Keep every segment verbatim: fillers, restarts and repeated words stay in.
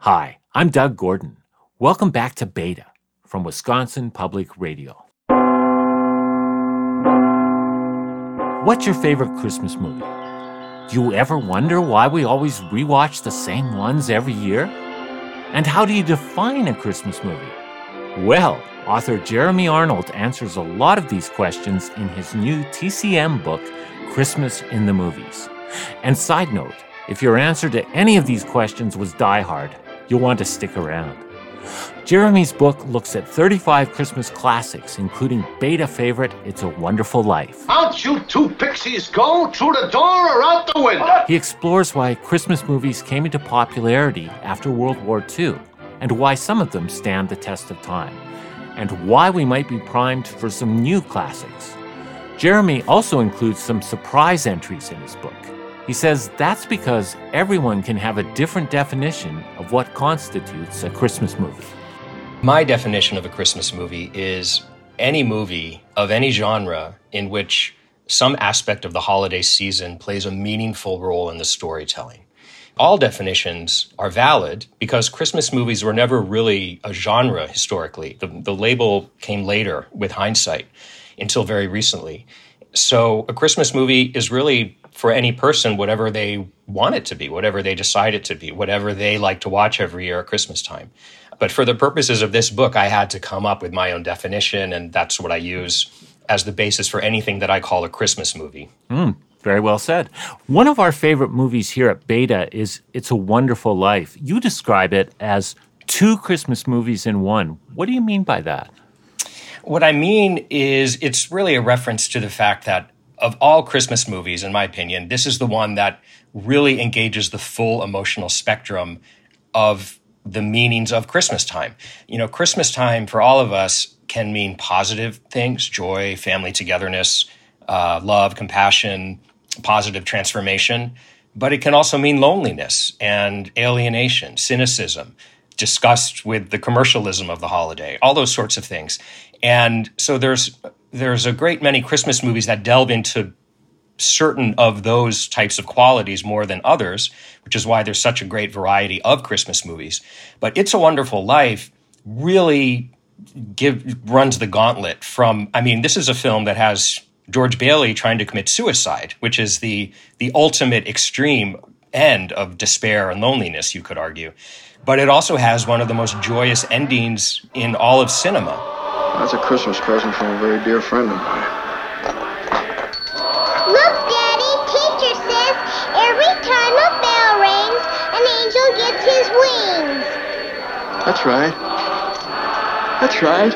Hi, I'm Doug Gordon. Welcome back to Beta from Wisconsin Public Radio. What's your favorite Christmas movie? Do you ever wonder why we always rewatch the same ones every year? And how do you define a Christmas movie? Well, author Jeremy Arnold answers a lot of these questions in his new T C M book, Christmas in the Movies. And side note, if your answer to any of these questions was Die Hard, you'll want to stick around. Jeremy's book looks at thirty-five Christmas classics, including Beta favorite It's a Wonderful Life. Out you two pixies go, through the door or out the window. He explores why Christmas movies came into popularity after World War Two, and why some of them stand the test of time, and why we might be primed for some new classics. Jeremy also includes some surprise entries in his book. He says that's because everyone can have a different definition of what constitutes a Christmas movie. My definition of a Christmas movie is any movie of any genre in which some aspect of the holiday season plays a meaningful role in the storytelling. All definitions are valid because Christmas movies were never really a genre historically. The, the label came later with hindsight until very recently. So a Christmas movie is really, for any person, whatever they want it to be, whatever they decide it to be, whatever they like to watch every year at Christmas time. But for the purposes of this book, I had to come up with my own definition, and that's what I use as the basis for anything that I call a Christmas movie. Mm, very well said. One of our favorite movies here at Beta is It's a Wonderful Life. You describe it as two Christmas movies in one. What do you mean by that? What I mean is it's really a reference to the fact that of all Christmas movies, in my opinion, this is the one that really engages the full emotional spectrum of the meanings of Christmas time. You know, Christmas time for all of us can mean positive things, joy, family togetherness, uh, love, compassion, positive transformation. But it can also mean loneliness and alienation, cynicism, disgust with the commercialism of the holiday, all those sorts of things. And so there's there's a great many Christmas movies that delve into certain of those types of qualities more than others, which is why there's such a great variety of Christmas movies. But It's a Wonderful Life really give, runs the gauntlet from, I mean, this is a film that has George Bailey trying to commit suicide, which is the the ultimate extreme end of despair and loneliness, you could argue. But it also has one of the most joyous endings in all of cinema. That's a Christmas present from a very dear friend of mine. Look, Daddy, teacher says every time a bell rings, an angel gets his wings. That's right. That's right.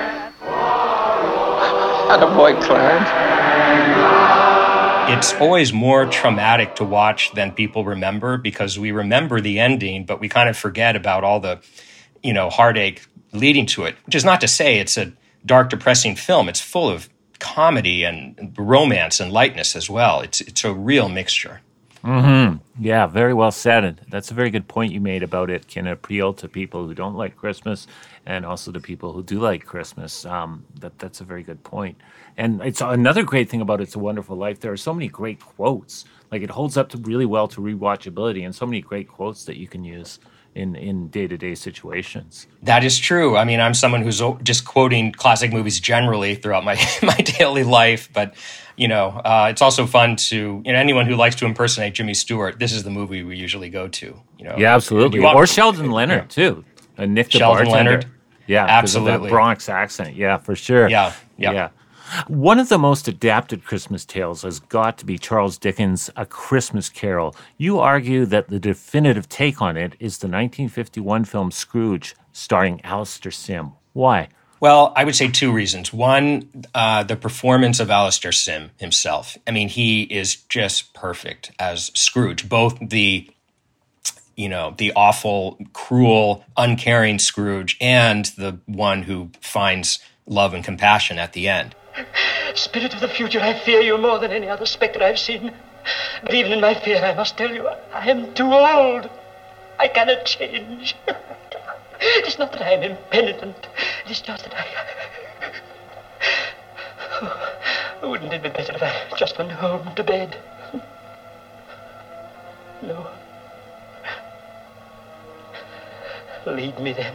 Attaboy, Clarence. It's always more traumatic to watch than people remember because we remember the ending, but we kind of forget about all the, you know, heartache leading to it, which is not to say it's a dark, depressing film. It's full of comedy and romance and lightness as well. It's it's a real mixture. Mm-hmm. Yeah, very well said. And that's a very good point you made about it can appeal to people who don't like Christmas and also to people who do like Christmas. Um, that That's a very good point. And it's another great thing about It's a Wonderful Life. There are so many great quotes. Like it holds up to really well to rewatchability and so many great quotes that you can use in, in day-to-day situations. That is true. I mean, I'm someone who's just quoting classic movies generally throughout my, my daily life. But, you know, uh, it's also fun to, you know, anyone who likes to impersonate Jimmy Stewart, this is the movie we usually go to. You know, Yeah, absolutely. Want, or Sheldon Leonard, yeah. too. Uh, Nick the Sheldon bartender. Leonard. Yeah, absolutely. That Bronx accent. Yeah, for sure. Yeah, yeah. Yeah. One of the most adapted Christmas tales has got to be Charles Dickens' A Christmas Carol. You argue that the definitive take on it is the nineteen fifty-one film Scrooge, starring Alastair Sim. Why? Well, I would say two reasons. One, uh, the performance of Alastair Sim himself. I mean, he is just perfect as Scrooge, both the you know, the awful, cruel, uncaring Scrooge and the one who finds love and compassion at the end. Spirit of the future, I fear you more than any other spectre I've seen. But even in my fear, I must tell you, I am too old. I cannot change. It is not that I am impenitent. It is just that I... Oh, wouldn't it be better if I just went home to bed? No. Lead me then.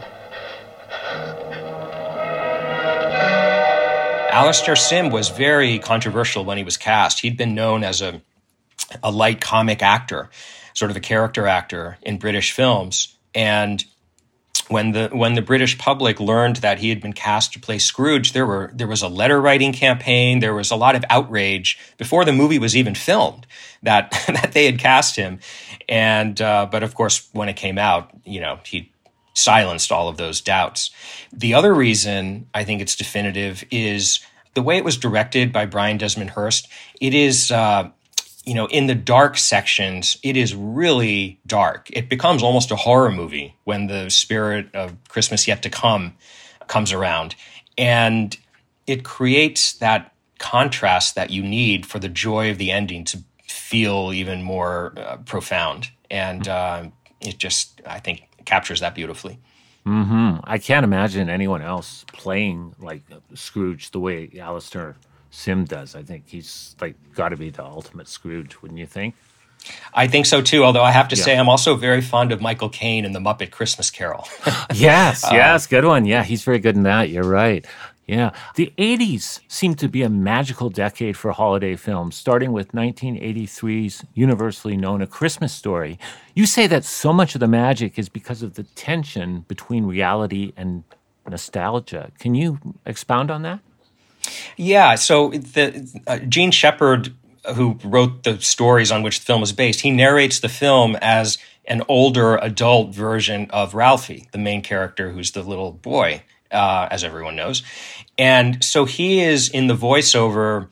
Alastair Sim was very controversial when he was cast. He'd been known as a, a light comic actor, sort of a character actor in British films. And when the when the British public learned that he had been cast to play Scrooge, there were there was a letter writing campaign. There was a lot of outrage before the movie was even filmed that that they had cast him. And uh, but of course, when it came out, you know, he silenced all of those doubts. The other reason I think it's definitive is the way it was directed by Brian Desmond Hurst. It is, uh, you know, in the dark sections, it is really dark. It becomes almost a horror movie when the spirit of Christmas Yet to Come comes around. And it creates that contrast that you need for the joy of the ending to feel even more uh, profound. And uh, it just, I think, captures that beautifully. Mm-hmm. I can't imagine anyone else playing like Scrooge the way Alastair Sim does. I think he's like got to be the ultimate Scrooge, wouldn't you think? I think so too, although I have to Yeah. say I'm also very fond of Michael Caine in The Muppet Christmas Carol. Yes, yes, good one. Yeah, he's very good in that. You're right. Yeah. The eighties seemed to be a magical decade for holiday films, starting with nineteen eighty-three's universally known A Christmas Story. You say that so much of the magic is because of the tension between reality and nostalgia. Can you expound on that? Yeah, so the uh, Gene Shepard, who wrote the stories on which the film is based, he narrates the film as an older adult version of Ralphie, the main character who's the little boy, uh, as everyone knows. And so he is in the voiceover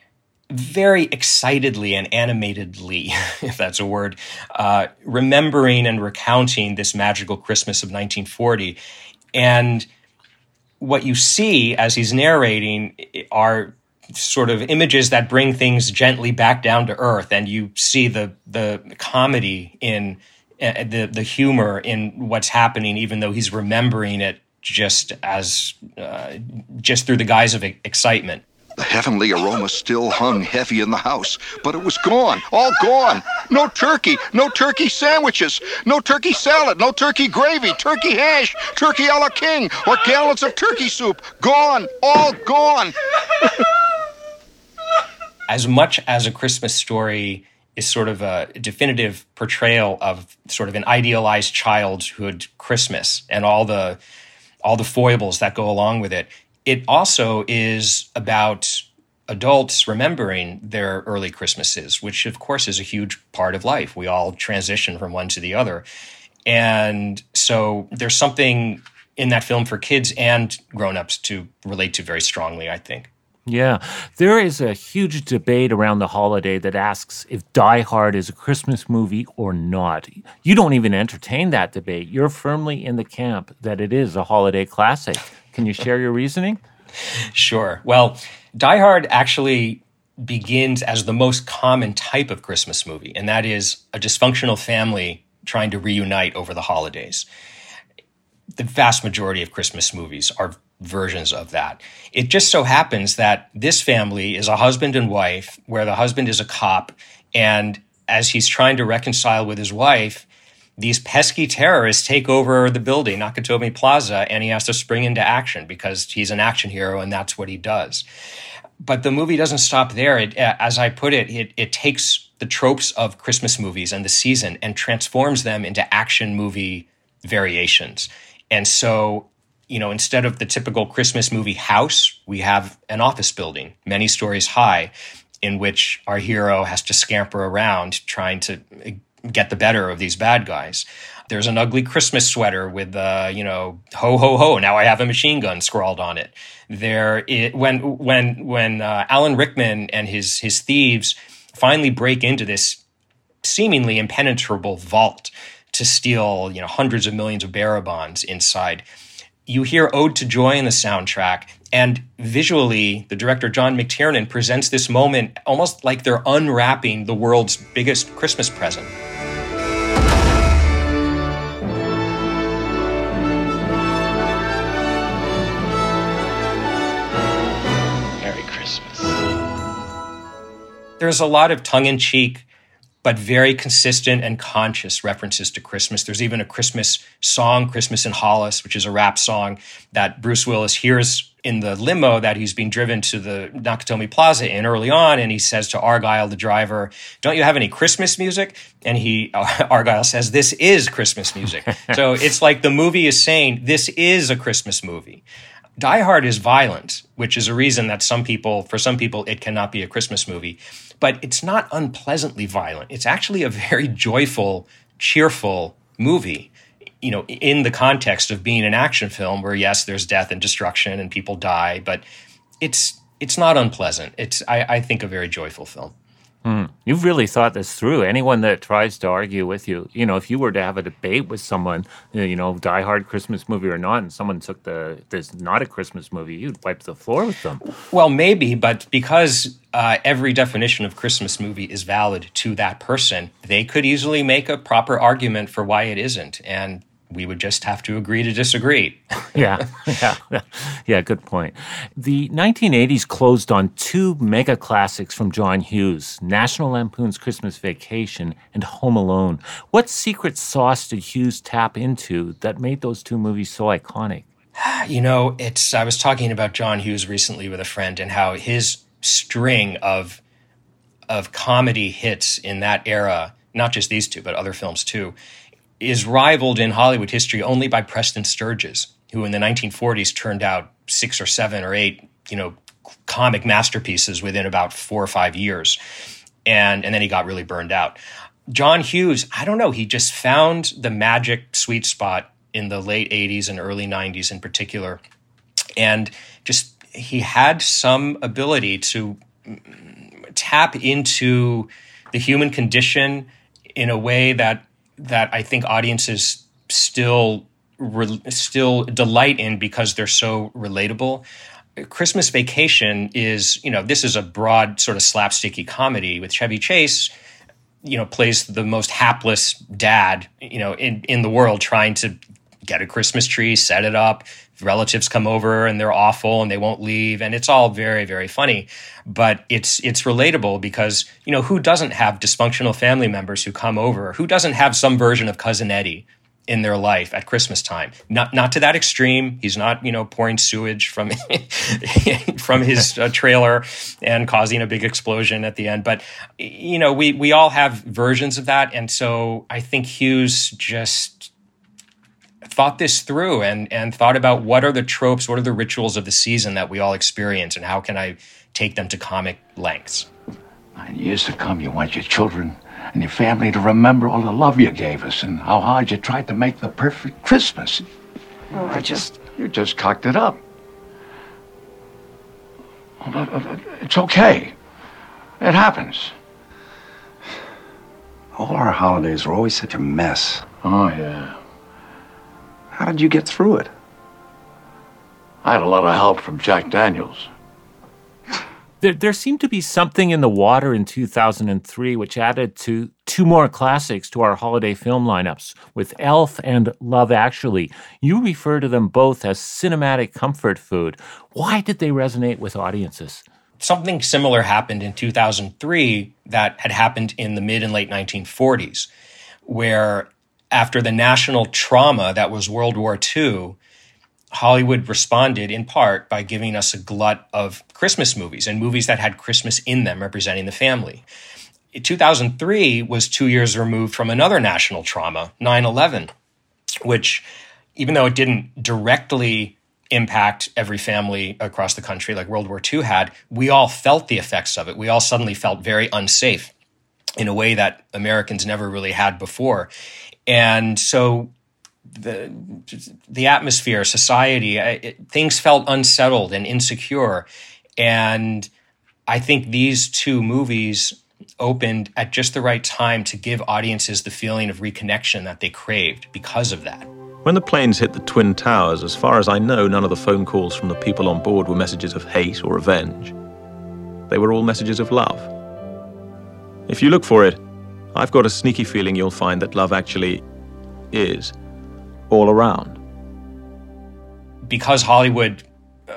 very excitedly and animatedly, if that's a word, uh, remembering and recounting this magical Christmas of nineteen forty. And what you see as he's narrating are sort of images that bring things gently back down to earth, and you see the the comedy in uh, the the humor in what's happening, even though he's remembering it just as uh, just through the guise of excitement. The heavenly aroma still hung heavy in the house, but it was gone, all gone. No turkey, no turkey sandwiches, no turkey salad, no turkey gravy, turkey hash, turkey a la king, or gallons of turkey soup. Gone, all gone. As much as A Christmas Story is sort of a definitive portrayal of sort of an idealized childhood Christmas and all the all the foibles that go along with it, it also is about adults remembering their early Christmases, which of course is a huge part of life. We all transition from one to the other. And so there's something in that film for kids and grown-ups to relate to very strongly, I think. Yeah, there is a huge debate around the holiday that asks if Die Hard is a Christmas movie or not. You don't even entertain that debate. You're firmly in the camp that it is a holiday classic. Can you share your reasoning? Sure. Well, Die Hard actually begins as the most common type of Christmas movie, and that is a dysfunctional family trying to reunite over the holidays. The vast majority of Christmas movies are versions of that. It just so happens that this family is a husband and wife, where the husband is a cop, and as he's trying to reconcile with his wife, these pesky terrorists take over the building, Nakatomi Plaza, and he has to spring into action because he's an action hero and that's what he does. But the movie doesn't stop there. It, as I put it, it, it takes the tropes of Christmas movies and the season and transforms them into action movie variations. And so, you know, instead of the typical Christmas movie house, we have an office building, many stories high, in which our hero has to scamper around trying to get the better of these bad guys. There's an ugly Christmas sweater with, uh, you know, ho, ho, ho, now I have a machine gun scrawled on it. There, it, when when when uh, Alan Rickman and his his thieves finally break into this seemingly impenetrable vault to steal, you know, hundreds of millions of bearer bonds inside, you hear Ode to Joy in the soundtrack, and visually, the director John McTiernan presents this moment almost like they're unwrapping the world's biggest Christmas present. Merry Christmas. There's a lot of tongue-in-cheek but very consistent and conscious references to Christmas. There's even a Christmas song, Christmas in Hollis, which is a rap song that Bruce Willis hears in the limo that he's being driven to the Nakatomi Plaza in early on, and he says to Argyle, the driver, "Don't you have any Christmas music?" And he, uh, Argyle says, "This is Christmas music." So it's like the movie is saying, this is a Christmas movie. Die Hard is violent, which is a reason that some people, for some people, it cannot be a Christmas movie. But it's not unpleasantly violent. It's actually a very joyful, cheerful movie, you know, in the context of being an action film where, yes, there's death and destruction and people die, but it's it's not unpleasant. It's, I, I think, a very joyful film. Mm. You've really thought this through. Anyone that tries to argue with you, you know, if you were to have a debate with someone, you know, Die Hard Christmas movie or not, and someone took the, this not a Christmas movie, you'd wipe the floor with them. Well, maybe, but because uh, every definition of Christmas movie is valid to that person, they could easily make a proper argument for why it isn't. And we would just have to agree to disagree. yeah, yeah, yeah, good point. The nineteen eighties closed on two mega classics from John Hughes, National Lampoon's Christmas Vacation and Home Alone. What secret sauce did Hughes tap into that made those two movies so iconic? You know, it's. I was talking about John Hughes recently with a friend and how his string of of comedy hits in that era, not just these two, but other films too, is rivaled in Hollywood history only by Preston Sturges, who in the nineteen forties turned out six or seven or eight, you know, comic masterpieces within about four or five years. And, and then he got really burned out. John Hughes, I don't know, he just found the magic sweet spot in the late eighties and early nineties in particular. And just, he had some ability to tap into the human condition in a way that that I think audiences still re- still delight in because they're so relatable. Christmas Vacation is, you know, this is a broad sort of slapsticky comedy with Chevy Chase, you know, plays the most hapless dad, you know, in, in the world trying to get a Christmas tree, set it up. Relatives come over and they're awful and they won't leave. And it's all very, very funny. But it's it's relatable because, you know, who doesn't have dysfunctional family members who come over? Who doesn't have some version of Cousin Eddie in their life at Christmas time? Not not to that extreme. He's not, you know, pouring sewage from from his uh, trailer and causing a big explosion at the end. But, you know, we we all have versions of that. And so I think Hughes just thought this through and, and thought about what are the tropes, what are the rituals of the season that we all experience, and how can I take them to comic lengths? In years to come, you want your children and your family to remember all the love you gave us and how hard you tried to make the perfect Christmas. Oh, I just... You just cocked it up. It's okay. It happens. All our holidays are always such a mess. Oh, yeah. How did you get through it? I had a lot of help from Jack Daniels. There, there seemed to be something in the water in two thousand three which added to two more classics to our holiday film lineups, with Elf and Love Actually. You refer to them both as cinematic comfort food. Why did they resonate with audiences? Something similar happened in two thousand three that had happened in the mid and late nineteen forties, where after the national trauma that was World War Two, Hollywood responded in part by giving us a glut of Christmas movies and movies that had Christmas in them representing the family. two thousand three was two years removed from another national trauma, nine eleven, which, even though it didn't directly impact every family across the country like World War Two had, we all felt the effects of it. We all suddenly felt very unsafe in a way that Americans never really had before. And so the the atmosphere, society, it, things felt unsettled and insecure. And I think these two movies opened at just the right time to give audiences the feeling of reconnection that they craved because of that. When the planes hit the Twin Towers, as far as I know, none of the phone calls from the people on board were messages of hate or revenge. They were all messages of love. If you look for it, I've got a sneaky feeling you'll find that love actually is all around. Because Hollywood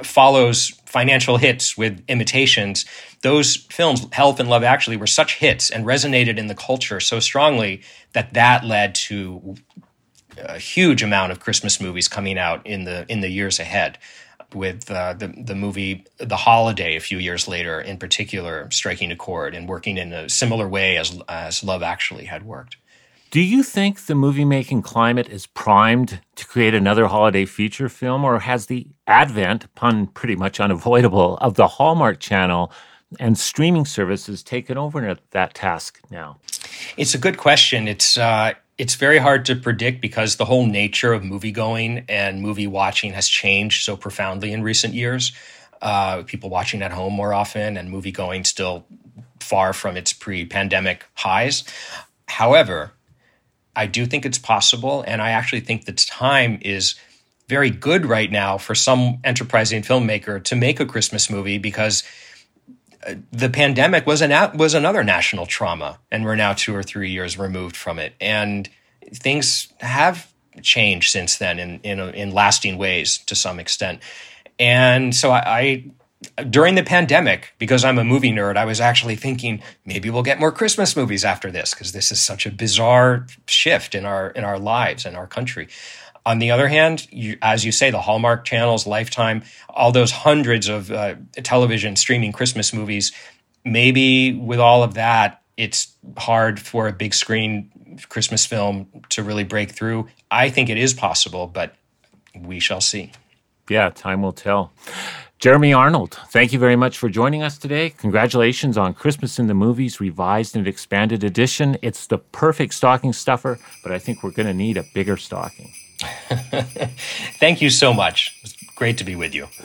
follows financial hits with imitations. Those films, Health and Love Actually, were such hits and resonated in the culture so strongly that that led to a huge amount of Christmas movies coming out in the in the years ahead, with uh, the the movie The Holiday a few years later in particular striking a chord and working in a similar way as as Love Actually had worked. Do you think the movie-making climate is primed to create another holiday feature film, or has the advent, pun pretty much unavoidable, of the Hallmark Channel and streaming services taken over that task now? It's a good question. It's uh, it's very hard to predict because the whole nature of movie-going and movie watching has changed so profoundly in recent years. Uh, people watching at home more often and movie-going still far from its pre-pandemic highs. However, I do think it's possible, and I actually think the time is very good right now for some enterprising filmmaker to make a Christmas movie, because the pandemic was an was another national trauma, and we're now two or three years removed from it, and things have changed since then in in, in lasting ways to some extent. And so I, I during the pandemic, because I'm a movie nerd, I was actually thinking maybe we'll get more Christmas movies after this, because this is such a bizarre shift in our in our lives and our country. On the other hand, you, as you say, the Hallmark channels, Lifetime, all those hundreds of uh, television streaming Christmas movies, maybe with all of that, it's hard for a big screen Christmas film to really break through. I think it is possible, but we shall see. Yeah, time will tell. Jeremy Arnold, thank you very much for joining us today. Congratulations on Christmas in the Movies Revised and Expanded Edition. It's the perfect stocking stuffer, but I think we're going to need a bigger stocking. Thank you so much. It's great to be with you.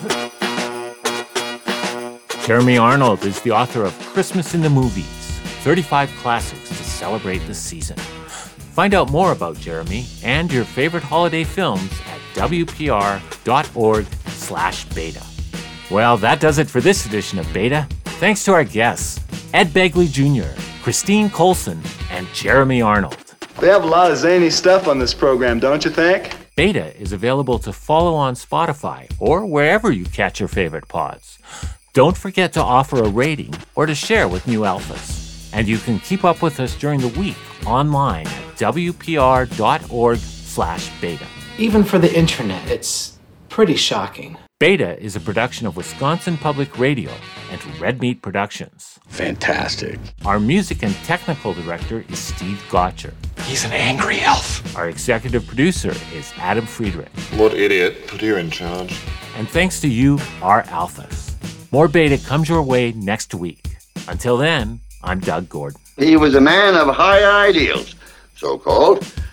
Jeremy Arnold is the author of Christmas in the Movies, thirty-five Classics to Celebrate the Season. Find out more about Jeremy and your favorite holiday films at W P R dot org slash beta. Well, that does it for this edition of Beta. Thanks to our guests, Ed Begley Junior, Christine Colson, and Jeremy Arnold. They have a lot of zany stuff on this program, don't you think? Beta is available to follow on Spotify or wherever you catch your favorite pods. Don't forget to offer a rating or to share with new alphas. And you can keep up with us during the week online at W P R dot org slash beta. Even for the internet, it's pretty shocking. Beta is a production of Wisconsin Public Radio and Red Meat Productions. Fantastic. Our music and technical director is Steve Gotcher. He's an angry elf. Our executive producer is Adam Friedrich. What idiot put you in charge? And thanks to you, our alphas. More Beta comes your way next week. Until then, I'm Doug Gordon. He was a man of high ideals, so-called.